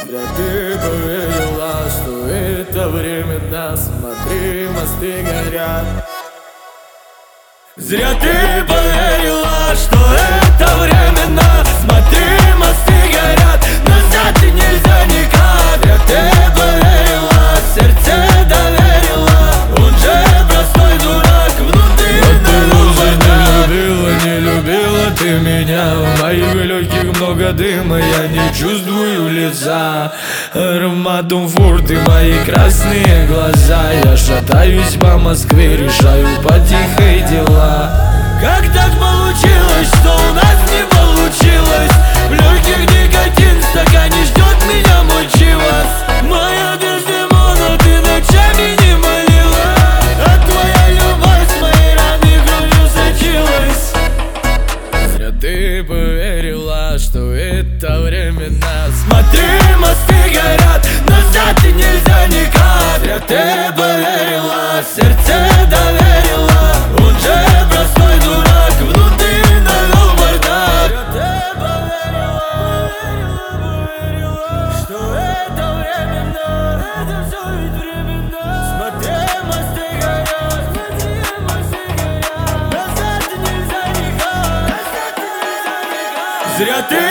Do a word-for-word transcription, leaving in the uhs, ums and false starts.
Зря ты поверила, что это временно. Смотри, мосты горят. Зря ты поверила, что это временно. Смотри, мосты горят, назад и нельзя никак. Зря ты поверила, сердце доверила. Он же простой дурак, внутри. Но ты уже не любила, не любила ты меня. В моих легких много дыма, я не чувствую лица. Ароматом фурты мои красные глаза. Я шатаюсь по Москве, решаю потихой дела. Как так получилось, что у нас не получилось? В легких никотин, в стакане ждет меня мой чивас. Моя Дездемона, ты ночами не молила, а твоя любовь с моей раны кровью сочилась. Зря ты поверила, что это временно. Смотри, мосты горят, назад и нельзя никак. Зря ты поверила, сердце доверила. Он же простой дурак, внутри навел бардак. Зря ты поверила, поверила, поверила, что это временно. Это все ведь временно. Смотри, мосты горят, смотри, мосты горят, назад и нельзя никак, назад и нельзя никак. Зря ты